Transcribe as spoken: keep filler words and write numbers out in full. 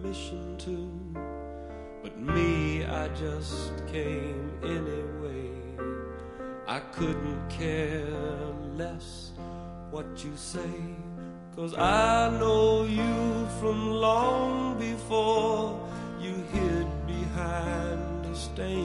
permission to. But me, I just came anyway. I couldn't care less what you say, 'cause I know you from long before. You hid behind a stain